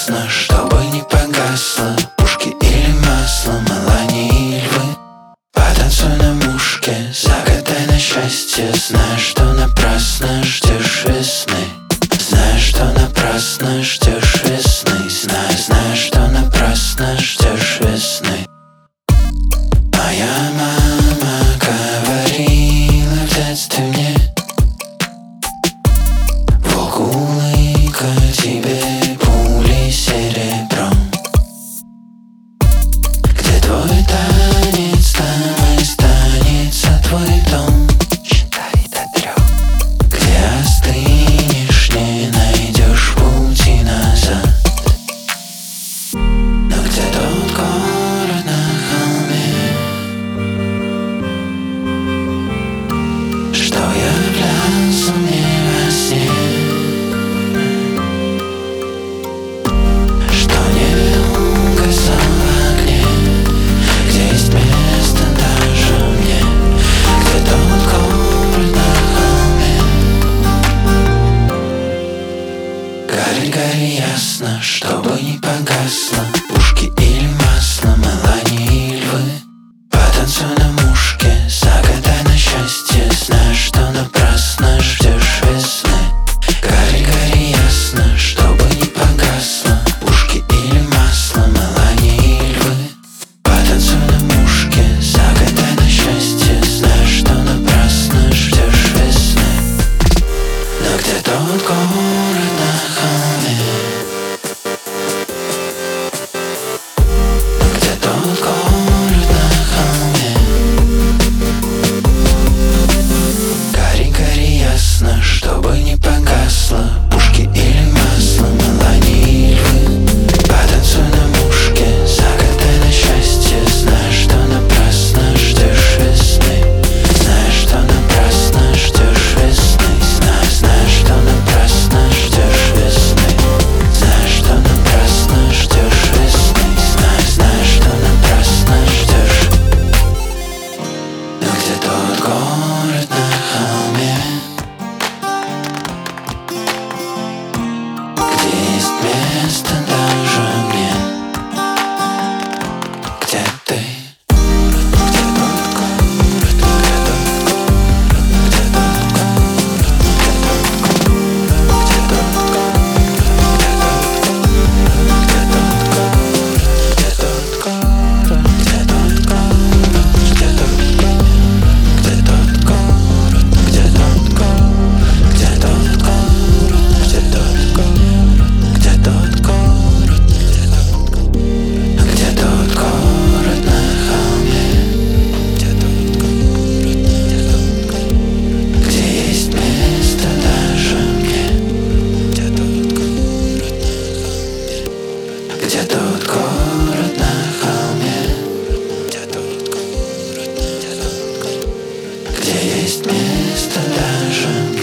ясно, чтобы не погасло. Пушки или масло, Мелании и львы. Потанцуй на мушке, загадай на счастье. Знаешь, что напрасно ждешь весны. Знаешь, что напрасно ждешь весны. Знаешь, что напрасно ждешь весны. Моя мама говорила в детстве мне: волк улыбка тебе пули серебром. Где твой танец, там и останется твой дом. Считай до 3. Где остынешь, не найдешь пути назад. Но где тот город на холме, что являлся мне во сне, что не угасал в огне, где есть место даже мне. Где тот город на холме. Гори, гори ясно, чтобы не погасло. Пушки или масло, Мелании и львы. Потанцуй на мушке, загадай на счастье. Знаешь, что напрасно ждешь весны. Гори, гори ясно, чтобы не погасло. Пушки или масло, Мелании и львы. Потанцуй на мушке, загадай на счастье. Знаешь, что напрасно ждешь весны. Но где тот город на холме? Где тот город на холме? Гори, гори ясно, чтобы не погасло. Пушки или масло, Мелании и львы. Потанцуй на мушке, загадай на счастье. Знаешь, что напрасно ждешь весны. Знаешь, что напрасно ждешь весны. Знаешь, что напрасно ждешь весны. Знаешь, что напрасно ждешь весны. Знаешь, что напрасно ждешь. Но где тот город на холме? Где есть место даже мне? Где ты? Где тот город? Где тот город? Где тот город на холме? Где есть место даже мне? Где тот город на холме? Где есть место даже мне?